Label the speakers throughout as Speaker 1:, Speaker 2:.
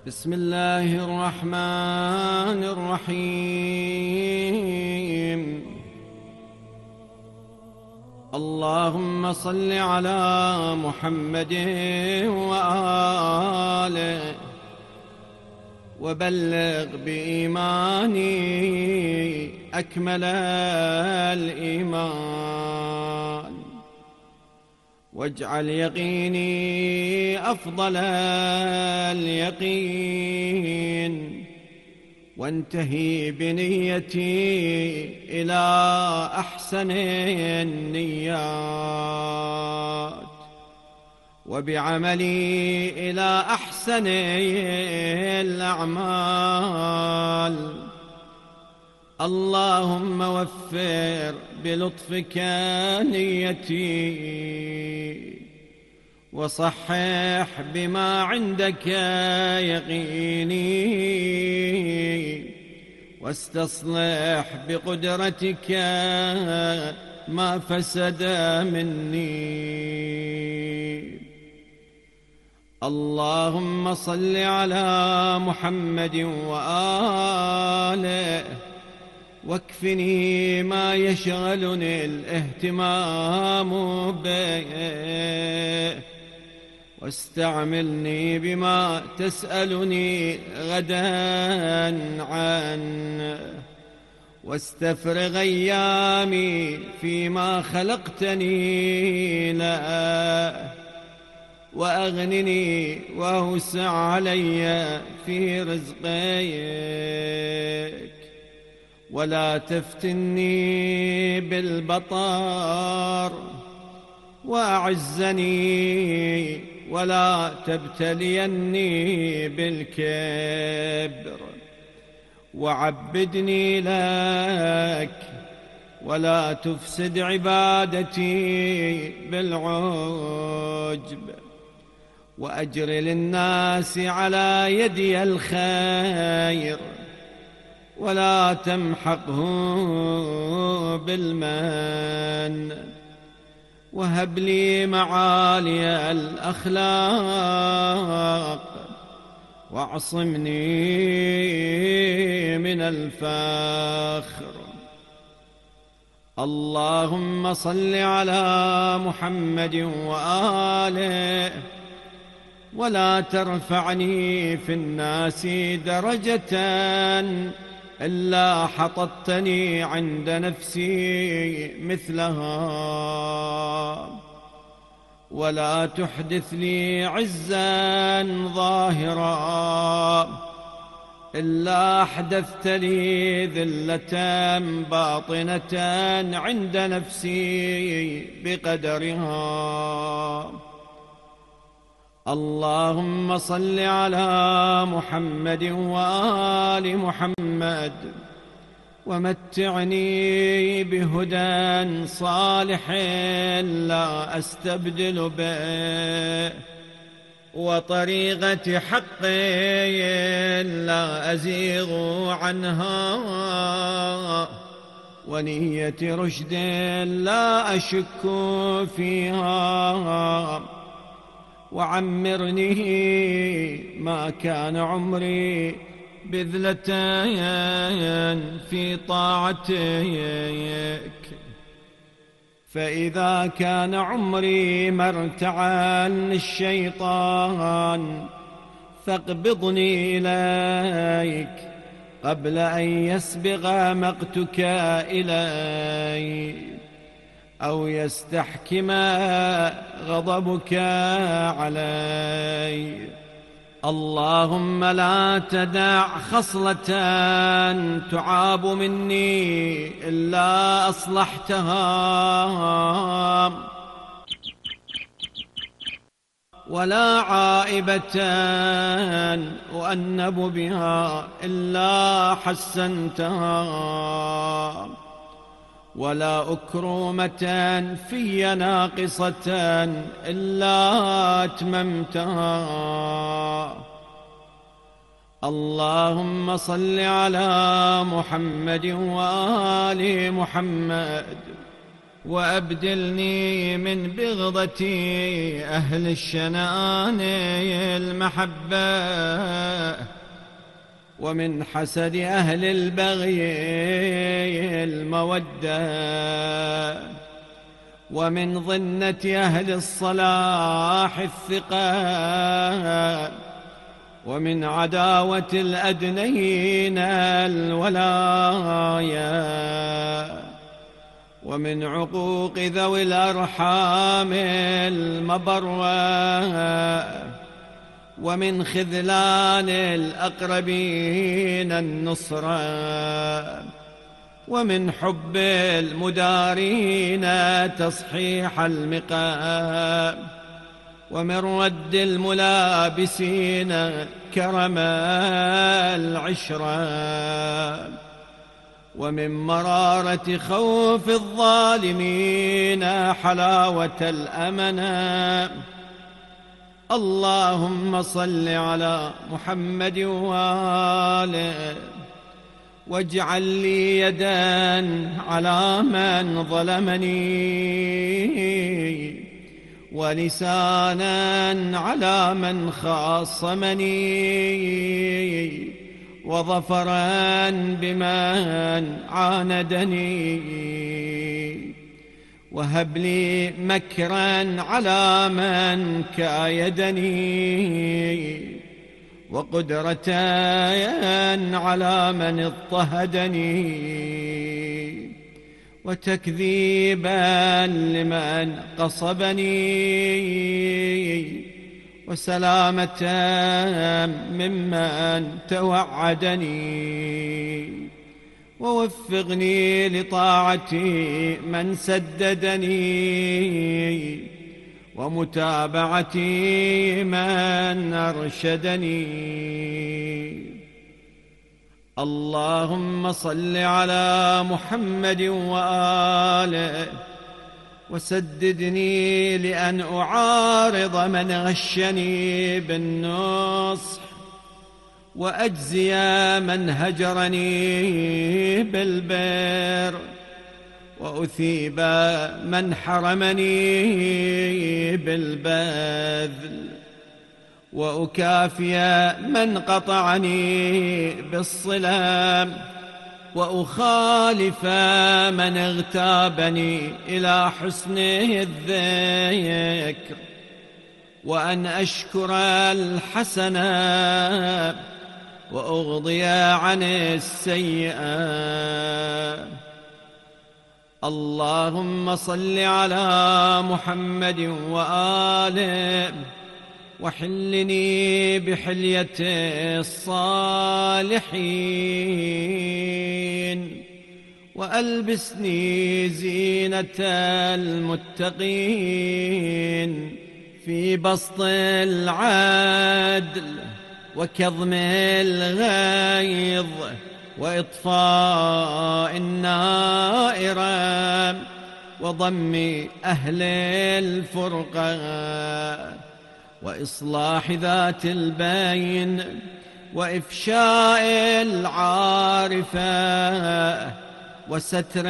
Speaker 1: بسم الله الرحمن الرحيم. اللهم صل على محمد وآله وبلغ بإيماني أكمل الإيمان، واجعل يقيني أفضل اليقين، وانتهي بنيتي إلى أحسن النيات، وبعملي إلى أحسن الأعمال. اللهم وفر بلطفك نيتي، وصحح بما عندك يقيني، واستصلح بقدرتك ما فسد مني. اللهم صل على محمد وآله، واكفني ما يشغلني الاهتمام به، واستعملني بما تسألني غدا عنه، واستفرغ أيامي فيما خلقتني له، وأغنني وأوسع علي في رزقك، ولا تفتني بالبطر، وأعزني ولا تبتليني بالكبر، وعبدني لك ولا تفسد عبادتي بالعجب، وأجر للناس على يدي الخير، ولا تمحقه بالمن، وهب لي معالي الأخلاق، واعصمني من الفخر. اللهم صل على محمد وآله، ولا ترفعني في الناس درجة إلا حطتني عند نفسي مثلها، ولا تحدث لي عزا ظاهرا إلا أحدثت لي ذلة باطنة عند نفسي بقدرها. اللهم صل على محمد وآل محمد، ومتعني بهدى صالح لا أستبدل به، وطريقة حق لا أزيغ عنها، ونية رشد لا أشك فيها، وعمرني ما كان عمري بذلتين في طاعتك، فإذا كان عمري مرتعا للشيطان فاقبضني إليك قبل أن يسبغ مقتك إلي، أو يستحكم غضبك علي. اللهم لا تدع خصلة تعاب مني إلا أصلحتها، ولا عائبة أؤنب بها إلا حسنتها، ولا أكرمة في ناقصة إلا أتممتها. اللهم صل على محمد وآل محمد، وأبدلني من بغضة أهل الشنآن المحبة، ومن حسد أهل البغي المودة، ومن ظنة أهل الصلاح الثقة، ومن عداوة الأدنين الولايا، ومن عقوق ذوي الأرحام المبروة، ومن خذلان الأقربين النصرة، ومن حب المدارين تصحيح المقام، ومن رد الملابسين كرم العشرة، ومن مرارة خوف الظالمين حلاوة الأمانة. اللهم صل على محمد وآله، واجعل لي يدا على من ظلمني، ولسانا على من خاصمني، وظفرا بمن عاندني، وهب لي مكرا على من كايدني، وقدرة على من اضطهدني، وتكذيبا لمن قصبني، وسلامة ممن توعدني، ووفقني لطاعة من سددني، ومتابعة من أرشدني. اللهم صل على محمد وآله، وسددني لأن أعارض من غشني بالنصح، وأجزي من هجرني بالبر، وأثيب من حرمني بالبذل، وأكافي من قطعني بالصلة، وأخالف من اغتابني إلى حسن الذكر، وأن أشكر الحسنة وأغضي عن السيئة. اللهم صل على محمد وآله، وحلني بحلية الصالحين، وألبسني زينة المتقين، في بسط العدل وكظم الغيظ وإطفاء النائرة، وضم أهل الفرقة، وإصلاح ذات البين، وإفشاء العارفة، وستر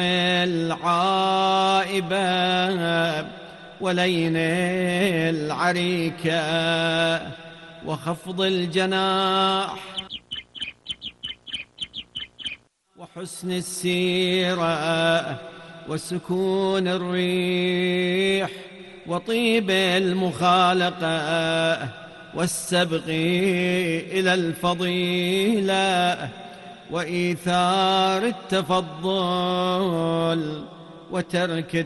Speaker 1: العائبة، ولين العريكة، وخفض الجناح، وحسن السيرة، وسكون الريح، وطيب المخالقة، والسبق إلى الفضيلة، وإيثار التفضل، وترك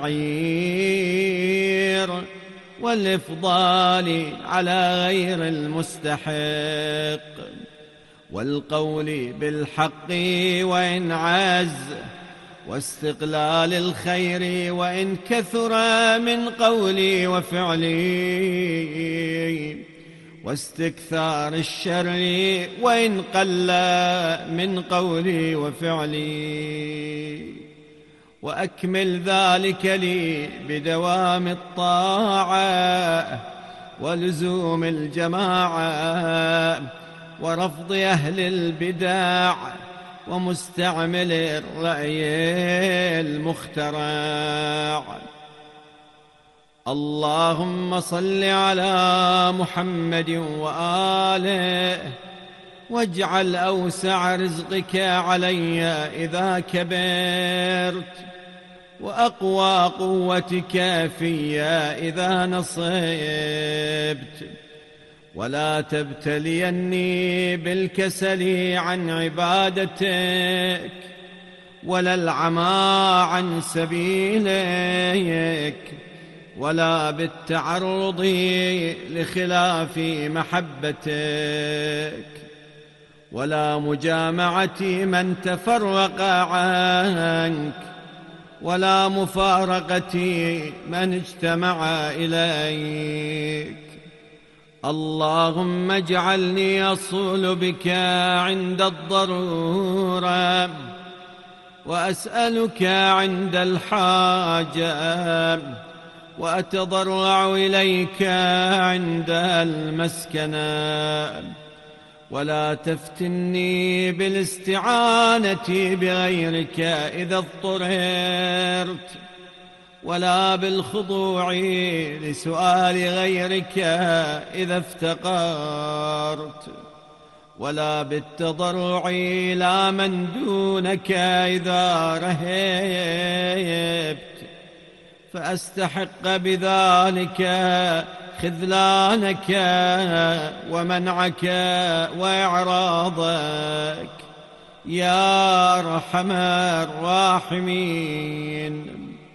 Speaker 1: التعيير، والإفضال على غير المستحق، والقول بالحق وإن عز، واستقلال الخير وإن كثر من قولي وفعلي، واستكثار الشر وإن قل من قولي وفعلي، وأكمل ذلك لي بدوام الطاعة، ولزوم الجماعة، ورفض أهل البدع، ومستعمل الرأي المخترع. اللهم صل على محمد وآله، واجعل أوسع رزقك علي إذا كبرت، وأقوى قوتك في إذا نصبت، ولا تبتليني بالكسل عن عبادتك، ولا العمى عن سبيلك، ولا بالتعرض لخلاف محبتك، ولا مجامعة من تفرق عنك، ولا مفارقة من اجتمع إليك. اللهم اجعلني أصول بك عند الضرورة، وأسألك عند الحاجة، وأتضرع إليك عند المسكنة، ولا تفتني بالاستعانة بغيرك إذا اضطررت، ولا بالخضوع لسؤال غيرك إذا افتقرت، ولا بالتضرع إلى من دونك إذا رهبت، فأستحق بذلك خذلانك ومنعك وإعراضك يا أرحم الراحمين.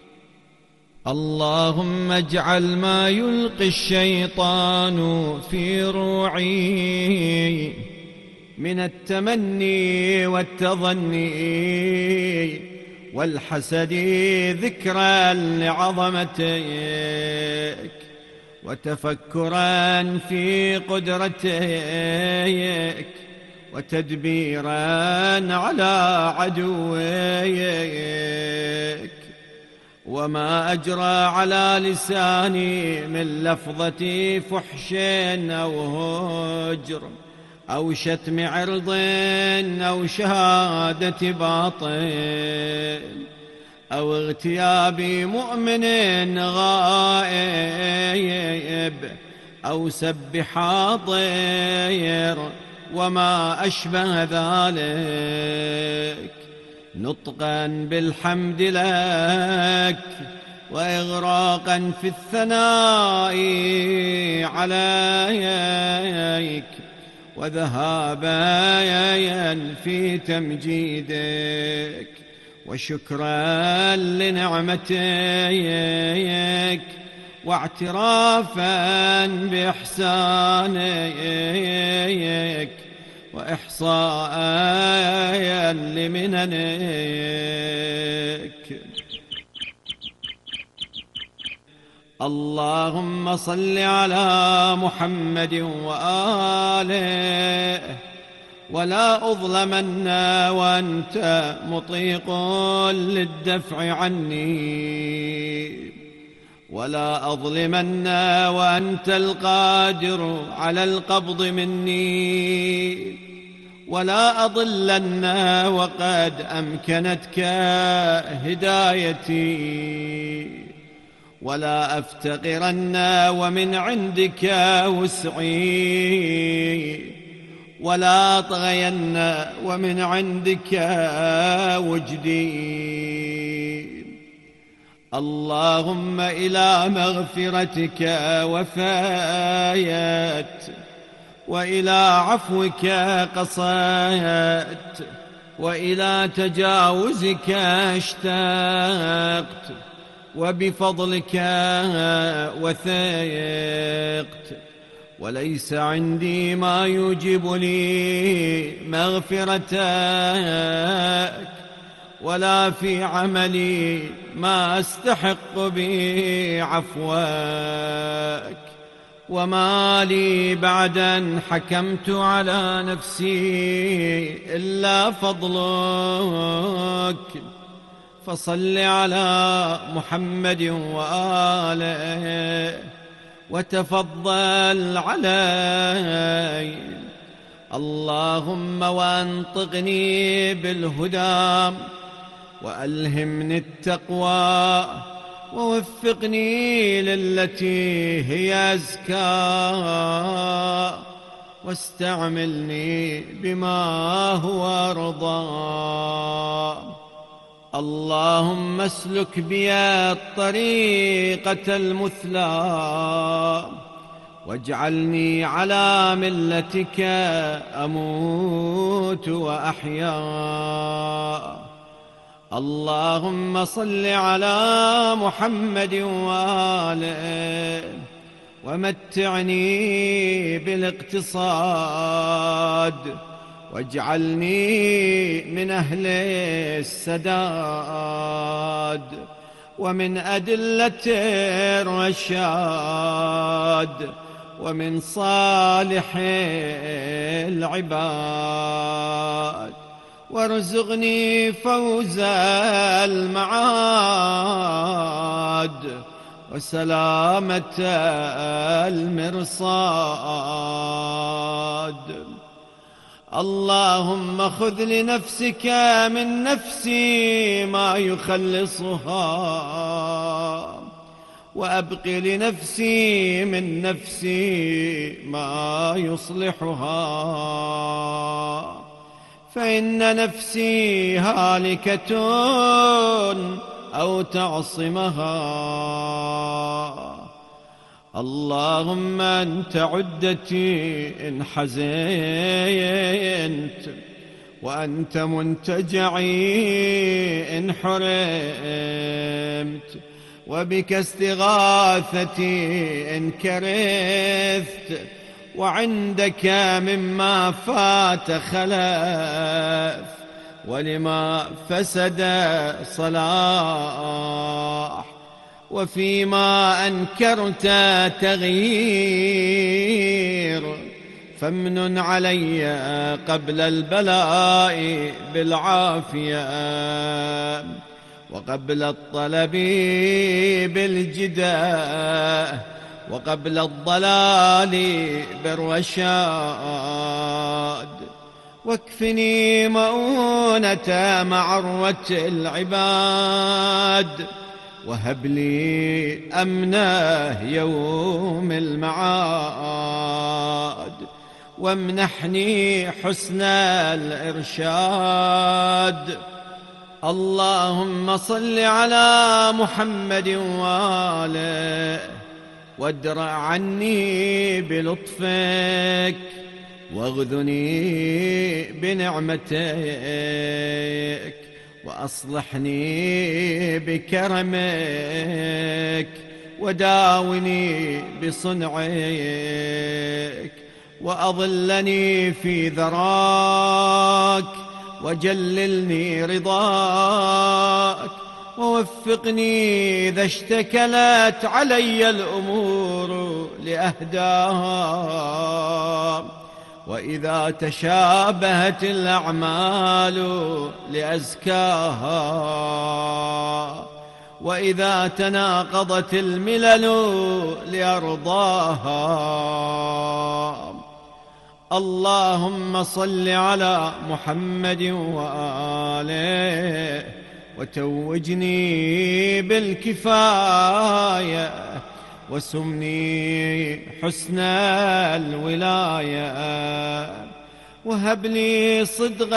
Speaker 1: اللهم اجعل ما يلقي الشيطان في روعي من التمني والتظني والحسد ذكرا لعظمتك، وتفكرا في قدرتك، وتدبيرا على عدوك، وما أجرى على لساني من لفظة فحش أو هجر أو شتم عرض أو شهادة باطل أو اغتياب مؤمن غائب أو سب حاضر وما أشبه ذلك، نطقا بالحمد لك، وإغراقا في الثناء عليك، وذهابا في تمجيدك، وشكرا لنعمتك، واعترافا بإحسانك، وإحصاء لمننك. اللهم صل على محمد وآله، ولا أظلمن وأنت مطيق للدفع عني، ولا أظلمن وأنت القادر على القبض مني، ولا أضلن وقد أمكنتك هدايتي، ولا أفتقرن ومن عندك وسعي، ولا أطغين ومن عندك وجدي. اللهم إلى مغفرتك وفايت، وإلى عفوك قصدت، وإلى تجاوزك اشتقت، وبفضلك وثقت، وليس عندي ما يوجب لي مغفرتك، ولا في عملي ما أستحق به عفوك، وما لي بعد أن حكمت على نفسي إلا فضلك. فصل على محمد وآله، وتفضل علي، اللهم وانطقني بالهدى وألهمني التقوى ووفقني للتي هي أزكى واستعملني بما هو أرضى. اللهم اسلك بي الطريقة المثلى واجعلني على ملتك أموت وأحيا. اللهم صل على محمد وآله ومتعني بالاقتصاد واجعلني من أهل السداد ومن أدلة الرشاد ومن صالح العباد، وارزقني فوز المعاد وسلامة المرصاد. اللهم خذ لنفسك من نفسي ما يخلصها وأبق لنفسي من نفسي ما يصلحها، فإن نفسي هالكة أو تعصمها. اللهم أنت عدتي إن حزنت وأنت منتجعي إن حرمت، وبك استغاثتي إن كرثت، وعندك مما فات خلف، ولما فسد صلاح، وفيما أنكرت تغيير. فامنن علي قبل البلاء بالعافية وقبل الطلب بالجداء وقبل الضلال بالرشاد، واكفني مؤونة معروة العباد، وهب لي أمنه يوم المعاد، وامنحني حسن الإرشاد. اللهم صل على محمد وآله وادرع عني بلطفك واغذني بنعمتك وأصلحني بكرمك وداوني بصنعك وأظلني في ذراك وجللني رضاك، ووفقني إذا اشتكلت علي الأمور لأهداها، وإذا تشابهت الأعمال لأزكاها، وإذا تناقضت الملل لأرضاها. اللهم صل على محمد وآله وتوجني بالكفاية وسمني حسن الولاية، وهب لي صدق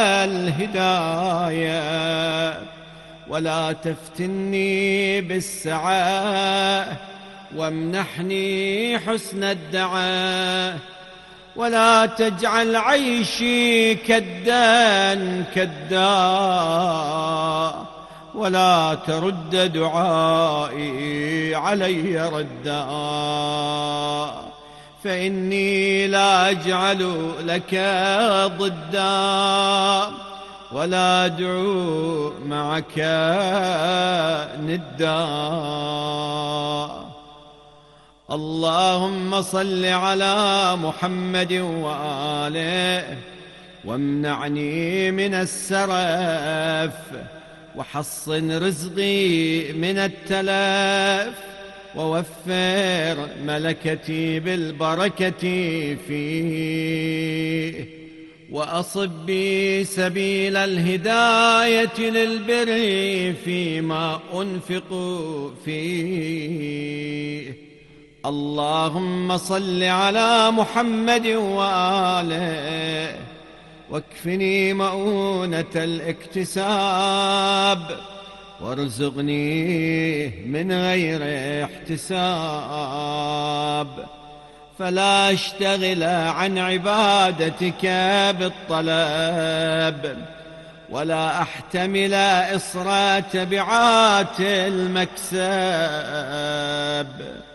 Speaker 1: الهداية ولا تفتني بالسعة، وامنحني حسن الدعاء ولا تجعل عيشي كدا ولا ترد دعائي علي ردا، فإني لا أجعل لك ضدا ولا أدعو معك ندا. اللهم صل على محمد وآله وامنعني من السرف وحصن رزقي من التلف، ووفر ملكتي بالبركة فيه، وأصب بي سبيل الهداية للبر فيما أنفق فيه. اللهم صل على محمد وآله واكفني مؤونة الاكتساب وارزقني من غير احتساب، فلا اشتغل عن عبادتك بالطلب ولا احتمل إصر تبعات المكسب.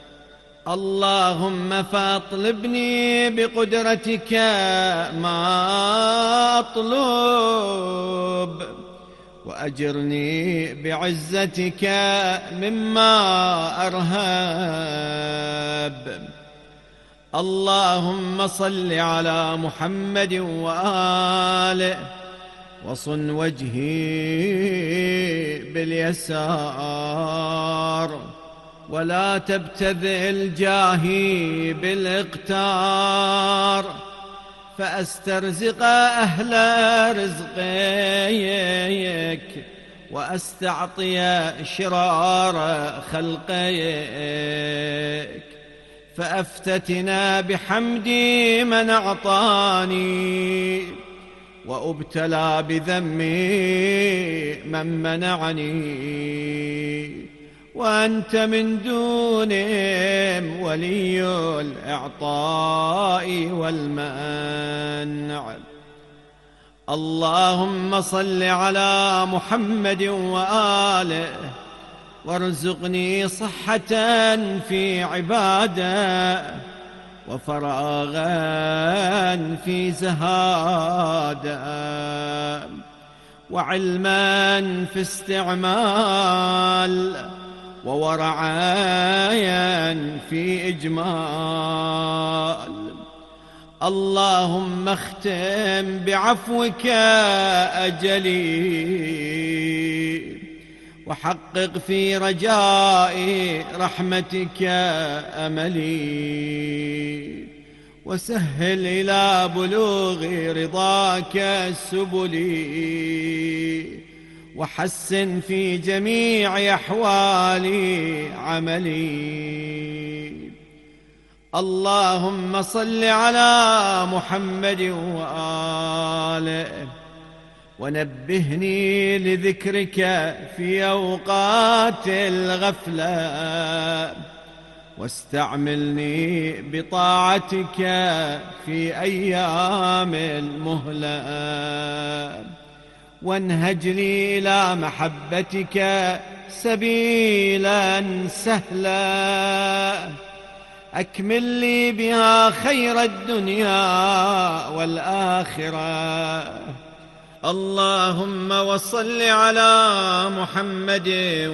Speaker 1: اللهم فاطلبني بقدرتك ما أطلب وأجرني بعزتك مما أرهب. اللهم صل على محمد وآله وصن وجهي باليسار ولا تبتذل جاهي بالاقتار، فأسترزق أهل رزقك وأستعطي شرار خلقك، فأفتتنا بحمد من أعطاني وأبتلى بذمي من منعني، وأنت من دونهم ولي الإعطاء والمنع. اللهم صل على محمد وآله وارزقني صحة في عبادة وفراغا في زهادة وعلما في استعمال وورعايا في إجمال. اللهم اختم بعفوك أجلي وحقق في رجاء رحمتك أملي، وسهل إلى بلوغ رضاك سبلي، وحسن في جميع أحوالي عملي. اللهم صل على محمد وآله ونبهني لذكرك في أوقات الغفلة، واستعملني بطاعتك في أيام المهلة، وانهج لي إلى محبتك سبيلا سهلا أكمل لي بها خير الدنيا والآخرة. اللهم وصل على محمد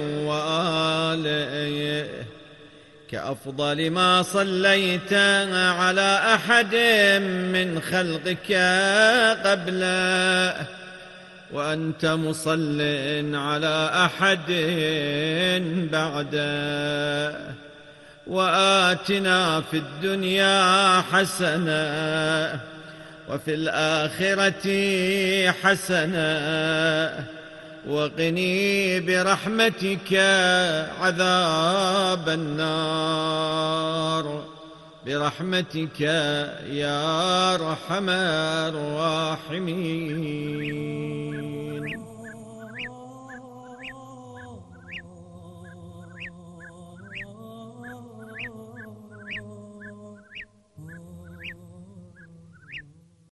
Speaker 1: وآله كأفضل ما صليت على أحد من خلقك قبله، وأنت مصل على أحد بعده. وآتنا في الدنيا حسنة وفي الآخرة حسنة وقني برحمتك عذاب النار برحمتك يا أرحم الراحمين.